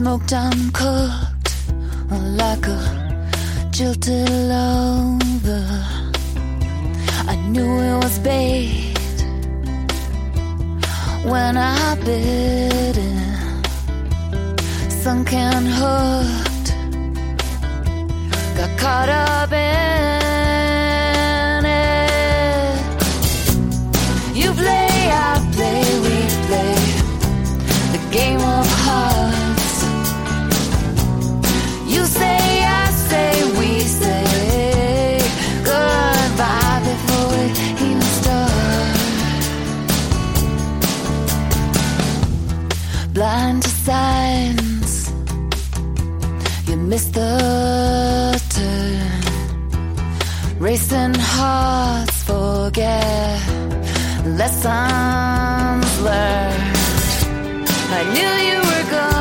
smoked uncooked, like a jilted lover. I knew it was bait when I bit it. Sunken hooked, got caught up in it. You play, I play, we play the game of hearts. You say, I say, we say goodbye before we even start. Blind to signs, you missed the turn. Racing hearts forget lessons learned. I knew you were gone.